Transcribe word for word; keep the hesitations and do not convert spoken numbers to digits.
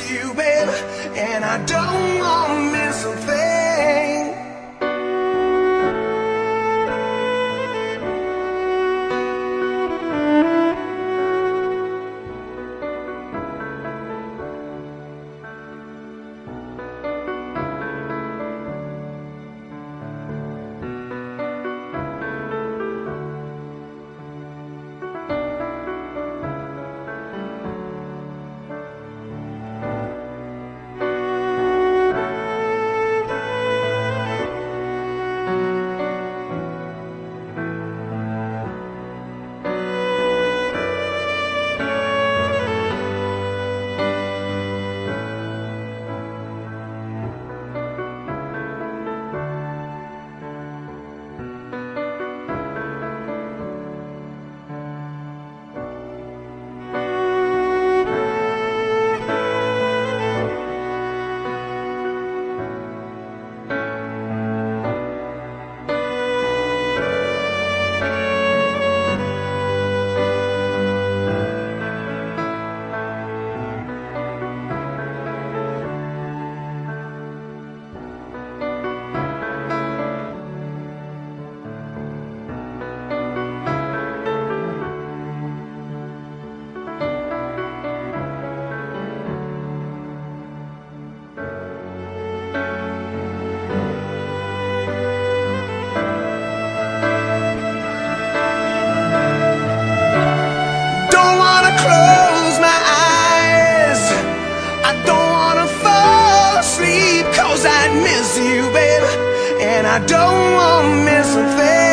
you, babe, and I don't wanna miss a thing. Close my eyes, I don't wanna fall asleep, 'cause I miss you, baby, and I don't wanna miss a thing.